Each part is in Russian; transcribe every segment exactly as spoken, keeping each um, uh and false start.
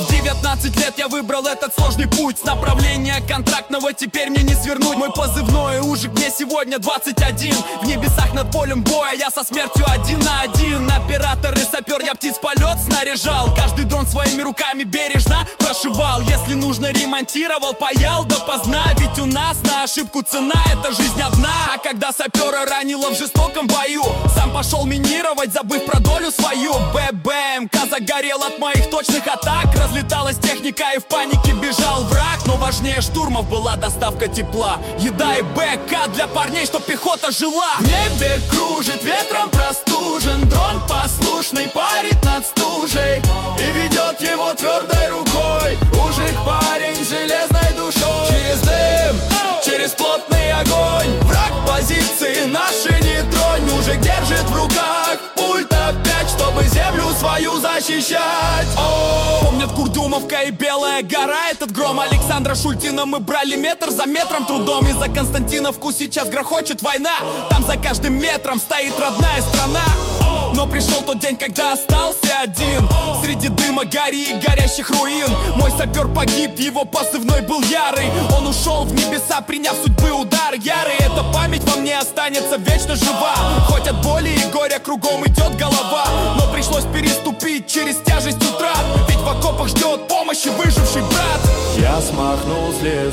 В девятнадцать лет я выбрал этот сложный путь. С направления контрактного теперь мне не свернуть. Мой позывной Ужик, мне сегодня двадцать один. В небесах над полем боя я со смертью один на один. Оператор и сапер, я птиц полет снаряжал. Каждый дрон своими руками бережно прошивал. Если нужно, ремонтировал, паял допоздна. Ведь у нас на ошибку цена, это жизнь одна. А когда сапера ранило в жестоком бою, сам пошел минировать, забыв про долю свою. ББМК загорел от моих точных атак. Разлеталась техника и в панике бежал враг. Но важнее штурмов была доставка тепла, еда и БК для парней, чтоб пехота жила. В небе кружит, ветром простужен. Дрон послушный парит над стужей и ведет его твердой рукой. Ужик парень с железной душой. Через дым, через плотный огонь, враг позиции наши не тронь. Мужик держит в руках пульт опять, чтобы землю свою защищать. О, помнят Курдюмовка и Белая гора. Этот гром Александра Шультина мы брали метр за метром трудом. И за Константиновку сейчас грохочет война. Там за каждым метром стоит родная страна. Но пришел тот день, когда остался один среди дыма, гари и горящих руин. Мой сапер погиб, его позывной был Ярый. Он ушел в небеса, приняв судьбы удар ярый. Эта память во мне останется вечно жива. Хоть от боли и горя кругом идет голова, но пришлось переступить через тяжесть утрат. Ведь в окопах ждет помощи выживший брат. Я смахнул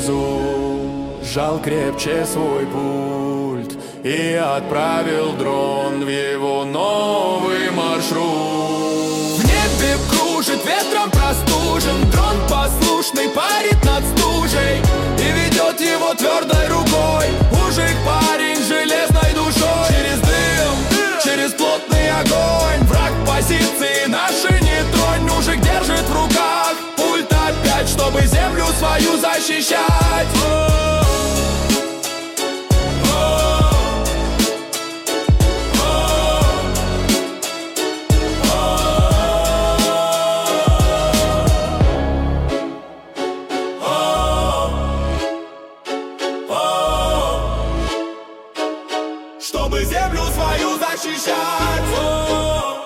слезу, сжал крепче свой пульт и отправил дрон в его новый маршрут. В небе кружит, ветром простужен. Дрон послушный парит над стужей и ведет его твердой рукой. Ужик парень с железной душой. Через дым, через плотный огонь, враг позиции наши не тронь. Ужик держит в руках пульт опять, чтобы землю свою защищать. Чтобы землю свою защищать.